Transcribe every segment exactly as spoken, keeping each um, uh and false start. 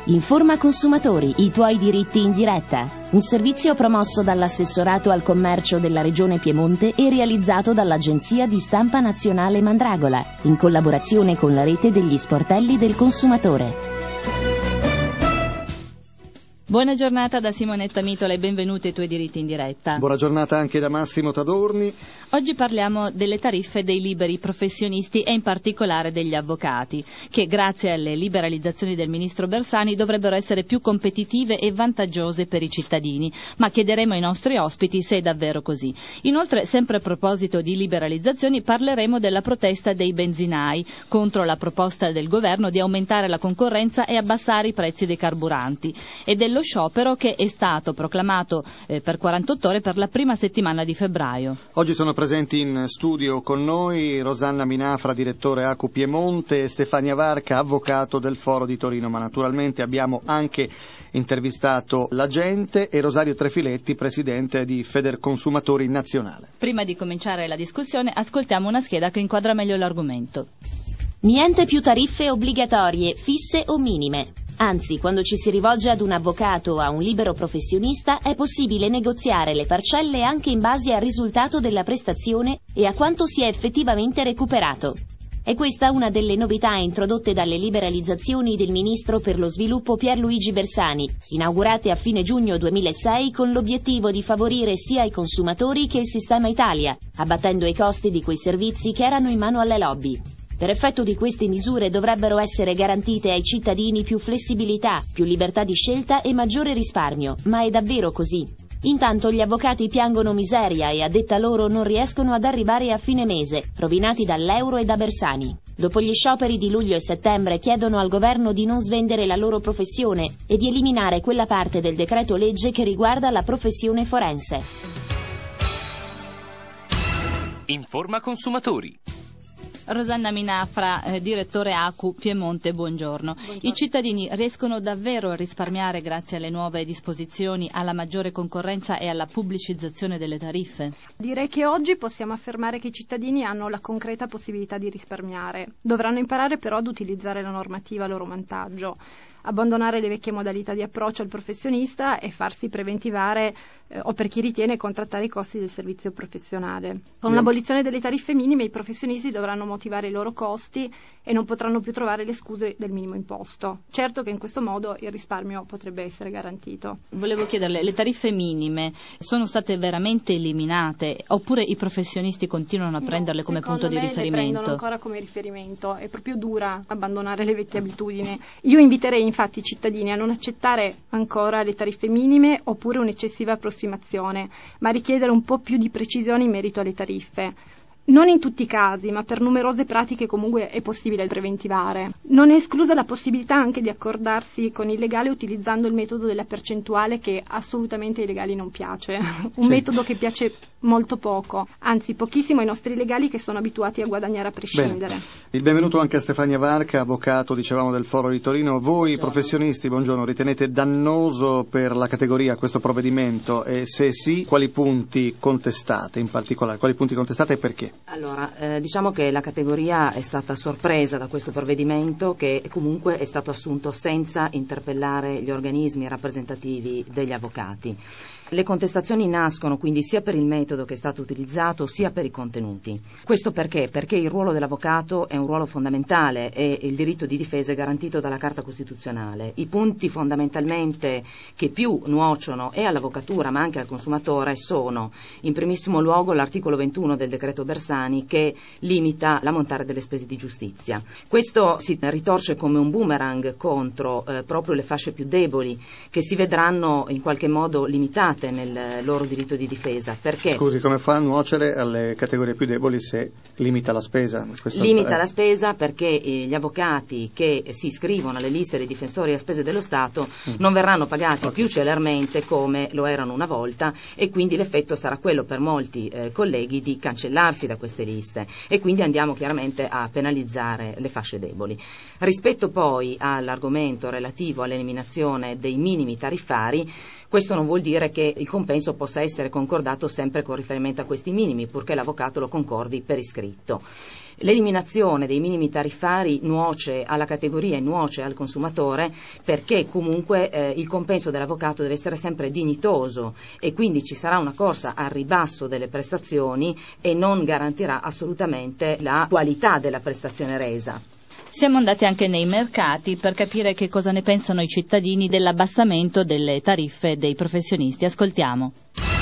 Informa consumatori, i tuoi diritti in diretta. Un servizio promosso dall'Assessorato al Commercio della Regione Piemonte e realizzato dall'Agenzia di Stampa Nazionale Mandragola, in collaborazione con la rete degli sportelli del consumatore. Buona giornata da Simonetta Mitola e benvenuti ai tuoi diritti in diretta. Buona giornata anche da Massimo Tadorni. Oggi parliamo delle tariffe dei liberi professionisti e in particolare degli avvocati, che grazie alle liberalizzazioni del ministro Bersani dovrebbero essere più competitive e vantaggiose per i cittadini, ma chiederemo ai nostri ospiti se è davvero così. Inoltre, sempre a proposito di liberalizzazioni, parleremo della protesta dei benzinai contro la proposta del governo di aumentare la concorrenza e abbassare i prezzi dei carburanti e dello sciopero che è stato proclamato eh, per quarantotto ore per la prima settimana di febbraio. Oggi sono presenti in studio con noi Rosanna Minafra, direttore A C U Piemonte, e Stefania Varca, avvocato del Foro di Torino, ma naturalmente abbiamo anche intervistato l'agente, e Rosario Trefiletti, presidente di Federconsumatori Nazionale. Prima di cominciare la discussione ascoltiamo una scheda che inquadra meglio l'argomento. Niente più tariffe obbligatorie, fisse o minime. Anzi, quando ci si rivolge ad un avvocato o a un libero professionista è possibile negoziare le parcelle anche in base al risultato della prestazione e a quanto si è effettivamente recuperato. È questa una delle novità introdotte dalle liberalizzazioni del ministro per lo sviluppo Pierluigi Bersani, inaugurate a fine giugno duemilasei con l'obiettivo di favorire sia i consumatori che il sistema Italia, abbattendo i costi di quei servizi che erano in mano alle lobby. Per effetto di queste misure dovrebbero essere garantite ai cittadini più flessibilità, più libertà di scelta e maggiore risparmio, ma è davvero così? Intanto gli avvocati piangono miseria e a detta loro non riescono ad arrivare a fine mese, rovinati dall'euro e da Bersani. Dopo gli scioperi di luglio e settembre chiedono al governo di non svendere la loro professione e di eliminare quella parte del decreto legge che riguarda la professione forense. Informa consumatori. Rosanna Minafra, eh, direttore A C U Piemonte, buongiorno. buongiorno. I cittadini riescono davvero a risparmiare grazie alle nuove disposizioni, alla maggiore concorrenza e alla pubblicizzazione delle tariffe? Direi che oggi possiamo affermare che i cittadini hanno la concreta possibilità di risparmiare. Dovranno imparare però ad utilizzare la normativa a loro vantaggio, abbandonare le vecchie modalità di approccio al professionista e farsi preventivare eh, o per chi ritiene contrattare i costi del servizio professionale. Con l'abolizione delle tariffe minime i professionisti dovranno motivare i loro costi e non potranno più trovare le scuse del minimo imposto. Certo che in questo modo il risparmio potrebbe essere garantito. Volevo chiederle, le tariffe minime sono state veramente eliminate oppure i professionisti continuano a prenderle no, come punto di riferimento? Le prendono ancora come riferimento, è proprio dura abbandonare le vecchie abitudini. Io inviterei infatti i cittadini a non accettare ancora le tariffe minime oppure un'eccessiva approssimazione, ma richiedere un po' più di precisione in merito alle tariffe. Non in tutti i casi, ma per numerose pratiche comunque è possibile preventivare. Non è esclusa la possibilità anche di accordarsi con il legale utilizzando il metodo della percentuale che assolutamente ai legali non piace. Un sì. metodo che piace molto poco, anzi pochissimo ai nostri legali che sono abituati a guadagnare a prescindere. Bene. Il benvenuto anche a Stefania Varca, avvocato, dicevamo, del Foro di Torino. Voi buongiorno. Professionisti, buongiorno, ritenete dannoso per la categoria questo provvedimento e se sì, quali punti contestate in particolare? Quali punti contestate e perché? Allora, eh, diciamo che la categoria è stata sorpresa da questo provvedimento che comunque è stato assunto senza interpellare gli organismi rappresentativi degli avvocati. Le contestazioni nascono quindi sia per il metodo che è stato utilizzato sia per i contenuti. Questo perché? Perché il ruolo dell'avvocato è un ruolo fondamentale e il diritto di difesa è garantito dalla Carta Costituzionale. I punti fondamentalmente che più nuociono e all'avvocatura ma anche al consumatore sono in primissimo luogo l'articolo ventuno del decreto Bersani che limita l'ammontare delle spese di giustizia. Questo si ritorce come un boomerang contro eh, proprio le fasce più deboli che si vedranno in qualche modo limitate nel loro diritto di difesa. Perché? Scusi, come fa a nuocere alle categorie più deboli se limita la spesa? Questo limita è... la spesa perché eh, gli avvocati che si iscrivono alle liste dei difensori a spese dello Stato mm. non verranno pagati okay. più celermente come lo erano una volta e quindi l'effetto sarà quello per molti eh, colleghi di cancellarsi da queste liste e quindi andiamo chiaramente a penalizzare le fasce deboli. Rispetto poi all'argomento relativo all'eliminazione dei minimi tariffari, Questo non vuol dire che il compenso possa essere concordato sempre con riferimento a questi minimi, purché l'avvocato lo concordi per iscritto. L'eliminazione dei minimi tariffari nuoce alla categoria e nuoce al consumatore, perché comunque eh, il compenso dell'avvocato deve essere sempre dignitoso e quindi ci sarà una corsa al ribasso delle prestazioni e non garantirà assolutamente la qualità della prestazione resa. Siamo andati anche nei mercati per capire che cosa ne pensano i cittadini dell'abbassamento delle tariffe dei professionisti. Ascoltiamo.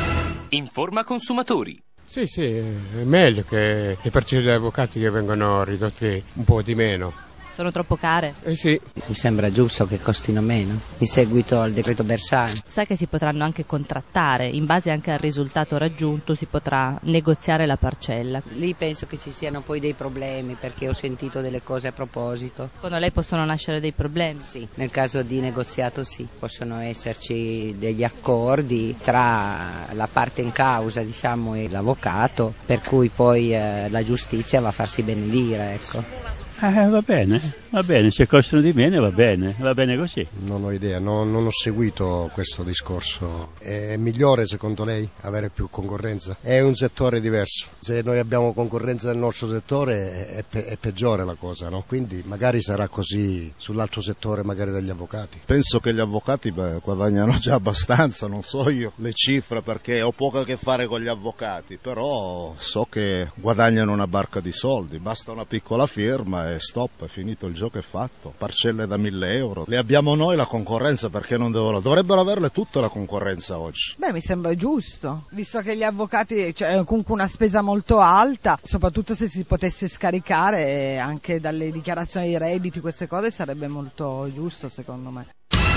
Informa consumatori. Sì, sì, è meglio che le parcelle degli avvocati che vengono ridotte un po' di meno. Sono troppo care? Eh sì. Mi sembra giusto che costino meno, in seguito al decreto Bersani. Sai che si potranno anche contrattare, in base anche al risultato raggiunto si potrà negoziare la parcella. Lì penso che ci siano poi dei problemi, perché ho sentito delle cose a proposito. Secondo lei possono nascere dei problemi? Sì, nel caso di negoziato sì, possono esserci degli accordi tra la parte in causa, diciamo, e l'avvocato, per cui poi eh, la giustizia va a farsi benedire, ecco. Eh, va bene, va bene, se costano di meno va bene, va bene così. Non ho idea, no, non ho seguito questo discorso. È migliore secondo lei avere più concorrenza? È un settore diverso, se noi abbiamo concorrenza nel nostro settore è, pe- è peggiore la cosa, no? Quindi magari sarà così sull'altro settore magari degli avvocati. Penso che gli avvocati beh, guadagnano già abbastanza, non so io le cifre perché ho poco a che fare con gli avvocati, però so che guadagnano una barca di soldi, basta una piccola firma e stop, è finito, il gioco è fatto. Parcelle da mille euro, le abbiamo noi la concorrenza, perché non devono, dovrebbero averle tutte la concorrenza oggi. Beh, mi sembra giusto, visto che gli avvocati, cioè, comunque una spesa molto alta, soprattutto se si potesse scaricare anche dalle dichiarazioni di redditi, queste cose sarebbe molto giusto secondo me.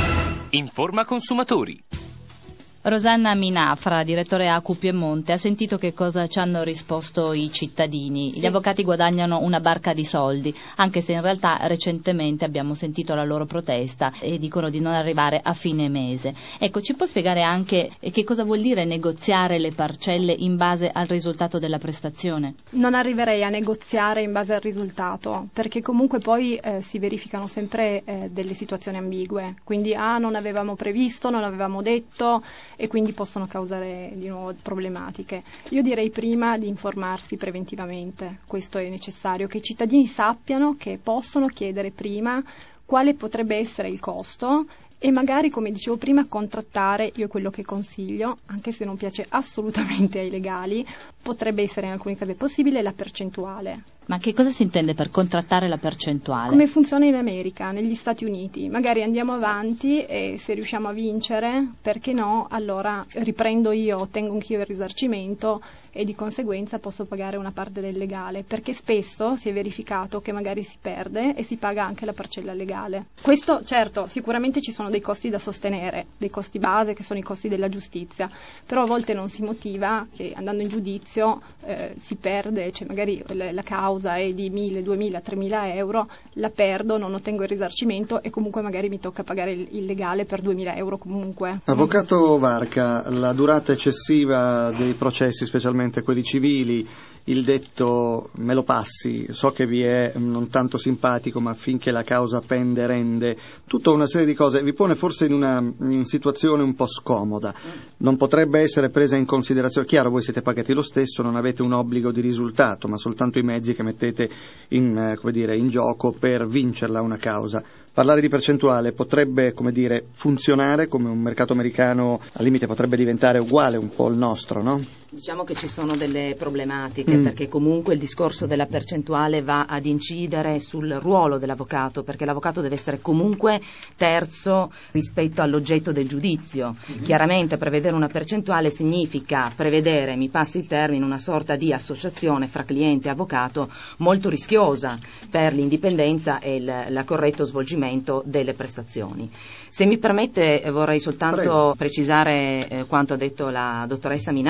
Informa consumatori. Rosanna Minafra, direttore A C U Piemonte, ha sentito che cosa ci hanno risposto i cittadini. Gli avvocati guadagnano una barca di soldi, anche se in realtà recentemente abbiamo sentito la loro protesta e dicono di non arrivare a fine mese. Ecco, ci può spiegare anche che cosa vuol dire negoziare le parcelle in base al risultato della prestazione? Non arriverei a negoziare in base al risultato, perché comunque poi eh, si verificano sempre eh, delle situazioni ambigue, quindi ah, non avevamo previsto, non avevamo detto, e quindi possono causare di nuovo problematiche. Io direi prima di informarsi preventivamente, questo è necessario, che i cittadini sappiano che possono chiedere prima quale potrebbe essere il costo e magari, come dicevo prima, contrattare, io è quello che consiglio, anche se non piace assolutamente ai legali, potrebbe essere in alcuni casi possibile la percentuale. Ma che cosa si intende per contrattare la percentuale? Come funziona in America, negli Stati Uniti. Magari andiamo avanti e se riusciamo a vincere, perché no, allora riprendo io, ottengo anch'io il risarcimento e di conseguenza posso pagare una parte del legale, perché spesso si è verificato che magari si perde e si paga anche la parcella legale. Questo, certo, sicuramente ci sono dei costi da sostenere, dei costi base che sono i costi della giustizia, però a volte non si motiva che andando in giudizio eh, si perde, cioè magari la, la causa è di mille, duemila, tremila euro, la perdo, non ottengo il risarcimento e comunque magari mi tocca pagare il, il legale per duemila euro comunque. Avvocato Varca, la durata eccessiva dei processi, specialmente quelli civili, il detto me lo passi, so che vi è non tanto simpatico, ma finché la causa pende rende, tutta una serie di cose, vi pone forse in una in situazione un po' scomoda. Non potrebbe essere presa in considerazione, chiaro, voi siete pagati lo stesso, non avete un obbligo di risultato, ma soltanto i mezzi che mettete in, eh, come dire, in gioco per vincerla una causa. Parlare di percentuale potrebbe, come dire, funzionare come un mercato americano, al limite potrebbe diventare uguale un po' il nostro, no? Diciamo che ci sono delle problematiche, mm. perché comunque il discorso della percentuale va ad incidere sul ruolo dell'avvocato, perché l'avvocato deve essere comunque terzo rispetto all'oggetto del giudizio. Mm. Chiaramente prevedere una percentuale significa prevedere, mi passi il termine, una sorta di associazione fra cliente e avvocato molto rischiosa per l'indipendenza e il la corretto svolgimento delle prestazioni. Se mi permette vorrei soltanto Prego. precisare eh, quanto ha detto la dottoressa Minafra, Ah,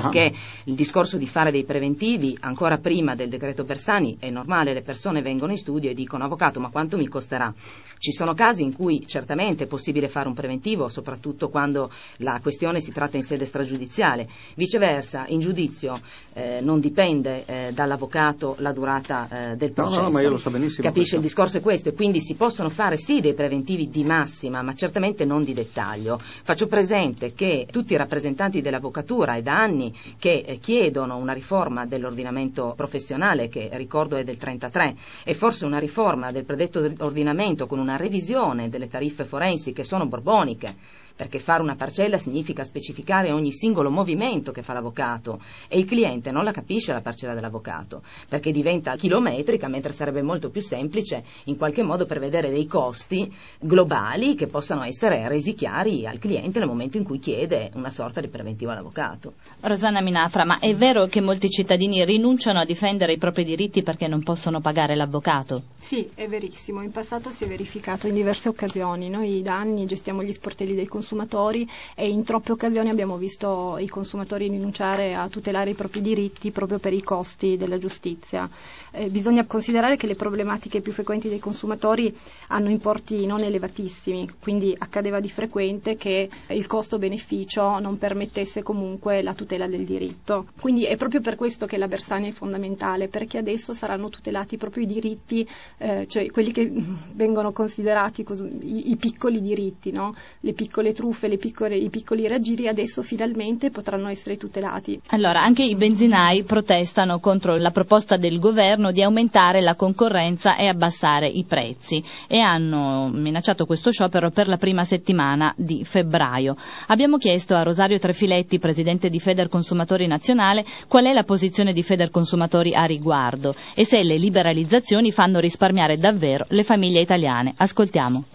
perché uh-huh. il discorso di fare dei preventivi ancora prima del decreto Bersani è normale, le persone vengono in studio e dicono: avvocato, ma quanto mi costerà? Ci sono casi in cui certamente è possibile fare un preventivo, soprattutto quando la questione si tratta in sede stragiudiziale. Viceversa, in giudizio eh, non dipende eh, dall'avvocato la durata eh, del processo. No, no, ma io lo so benissimo. Capisce, il discorso è questo, e quindi si possono fare sì dei preventivi di massima, ma certamente non di dettaglio. Faccio presente che tutti i rappresentanti dell'avvocatura è da anni che eh, chiedono una riforma dell'ordinamento professionale, che ricordo è del trentatré, e forse una riforma del predetto ordinamento con una revisione delle tariffe forensi che sono borboniche, perché fare una parcella significa specificare ogni singolo movimento che fa l'avvocato, e il cliente non la capisce la parcella dell'avvocato, perché diventa chilometrica, mentre sarebbe molto più semplice in qualche modo prevedere dei costi globali che possano essere resi chiari al cliente nel momento in cui chiede una sorta di preventivo all'avvocato. Rosanna Minafra, ma è vero che molti cittadini rinunciano a difendere i propri diritti perché non possono pagare l'avvocato? Sì, è verissimo. In passato si è verificato in diverse occasioni. Noi da anni gestiamo gli sportelli dei consumatori e in troppe occasioni abbiamo visto i consumatori rinunciare a tutelare i propri diritti proprio per i costi della giustizia. Eh, bisogna considerare che le problematiche più frequenti dei consumatori hanno importi non elevatissimi, quindi accadeva di frequente che il costo-beneficio non permettesse comunque la tutela del diritto. Quindi è proprio per questo che la Bersani è fondamentale, perché adesso saranno tutelati proprio i diritti, eh, cioè quelli che vengono considerati così, i, i piccoli diritti, no? Le piccole truffe, le piccole, i piccoli raggiri adesso finalmente potranno essere tutelati. Allora, anche i benzinai protestano contro la proposta del governo di aumentare la concorrenza e abbassare i prezzi, e hanno minacciato questo sciopero per la prima settimana di febbraio. Abbiamo chiesto a Rosario Trefiletti, presidente di Federconsumatori Nazionale, qual è la posizione di Federconsumatori a riguardo e se le liberalizzazioni fanno risparmiare davvero le famiglie italiane. Ascoltiamo.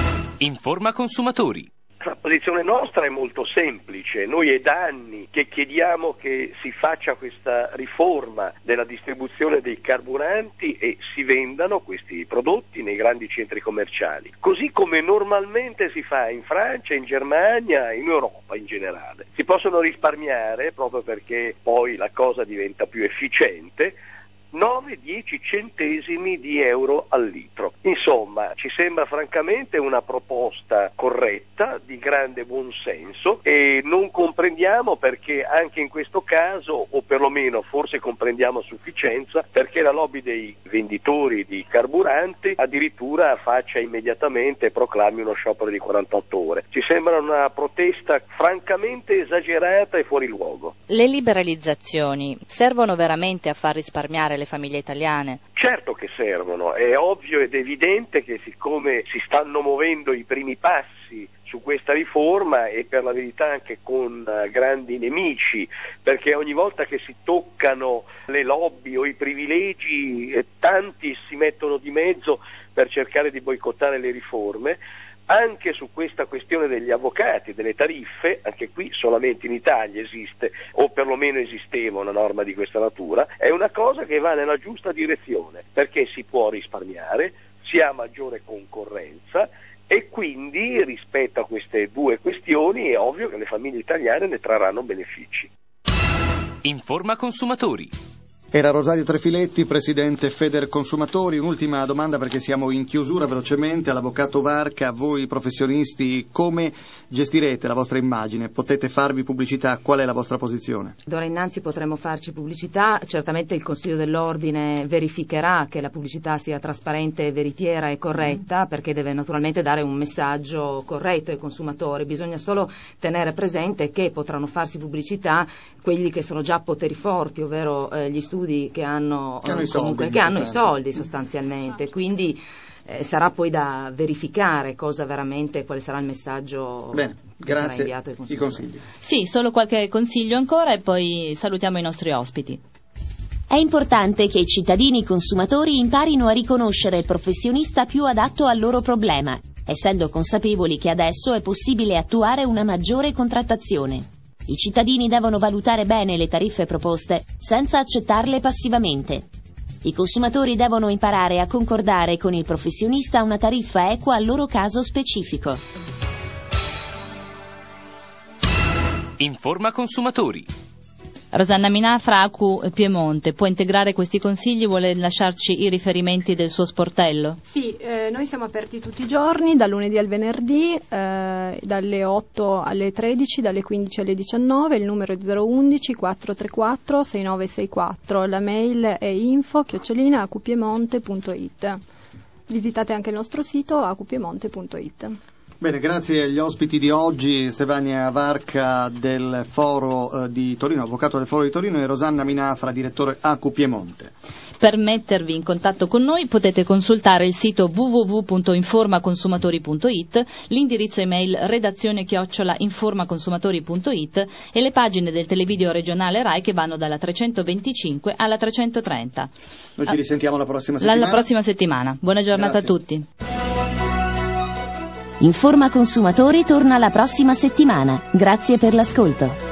Informa Consumatori. La posizione nostra è molto semplice. Noi è da anni che chiediamo che si faccia questa riforma della distribuzione dei carburanti e si vendano questi prodotti nei grandi centri commerciali, così come normalmente si fa in Francia, in Germania, in Europa in generale. Si possono risparmiare, proprio perché poi la cosa diventa più efficiente, nove dieci centesimi di euro al litro. Insomma, ci sembra francamente una proposta corretta, di grande buonsenso, e non comprendiamo perché anche in questo caso, o perlomeno forse comprendiamo a sufficienza, perché la lobby dei venditori di carburanti addirittura faccia immediatamente e proclami uno sciopero di quarantotto ore. Ci sembra una protesta francamente esagerata e fuori luogo. Le liberalizzazioni servono veramente a far risparmiare le famiglie italiane? Certo che servono, è ovvio ed evidente che siccome si stanno muovendo i primi passi su questa riforma, e per la verità anche con uh, grandi nemici, perché ogni volta che si toccano le lobby o i privilegi eh, tanti si mettono di mezzo per cercare di boicottare le riforme. Anche su questa questione degli avvocati, delle tariffe, anche qui solamente in Italia esiste, o perlomeno esisteva una norma di questa natura, è una cosa che va nella giusta direzione, perché si può risparmiare, si ha maggiore concorrenza, e quindi rispetto a queste due questioni è ovvio che le famiglie italiane ne trarranno benefici. Informa Consumatori. Era Rosario Trefiletti, presidente Federconsumatori. Un'ultima domanda, perché siamo in chiusura, velocemente. All'avvocato Varca, voi professionisti, come gestirete la vostra immagine? Potete farvi pubblicità? Qual è la vostra posizione? D'ora innanzi potremo farci pubblicità. Certamente il Consiglio dell'Ordine verificherà che la pubblicità sia trasparente, veritiera e corretta, perché deve naturalmente dare un messaggio corretto ai consumatori. Bisogna solo tenere presente che potranno farsi pubblicità quelli che sono già poteri forti, ovvero eh, gli studi che hanno, che hanno, eh, i, comunque, soldi, che hanno i soldi sostanzialmente, quindi eh, sarà poi da verificare cosa veramente, quale sarà il messaggio. Bene, che grazie. sarà inviato ai consumatori. I consigli. Sì, solo qualche consiglio ancora e poi salutiamo i nostri ospiti. È importante che i cittadini consumatori imparino a riconoscere il professionista più adatto al loro problema, essendo consapevoli che adesso è possibile attuare una maggiore contrattazione. I cittadini devono valutare bene le tariffe proposte senza accettarle passivamente. I consumatori devono imparare a concordare con il professionista una tariffa equa al loro caso specifico. Informa Consumatori. Rosanna Minafra, Acu Piemonte, può integrare questi consigli? Vuole lasciarci i riferimenti del suo sportello? Sì, eh, noi siamo aperti tutti i giorni, dal lunedì al venerdì, eh, dalle otto alle tredici, dalle quindici alle diciannove, il numero è zero undici quattro tre quattro sei nove sei quattro, la mail è info chiocciolina acupiemonte punto it. Visitate anche il nostro sito acupiemonte punto it. Bene, grazie agli ospiti di oggi, Stefania Varca del Foro eh, di Torino, avvocato del Foro di Torino, e Rosanna Minafra, direttore Acu Piemonte. Per mettervi in contatto con noi potete consultare il sito w w w punto informaconsumatori punto it, l'indirizzo email redazione chiocciola informaconsumatori punto it e le pagine del televideo regionale Rai che vanno dalla trecentoventicinque alla trecentotrenta. Noi ci risentiamo la prossima settimana. La prossima settimana. Buona giornata Grazie. a tutti. Informa Consumatori torna la prossima settimana. Grazie per l'ascolto.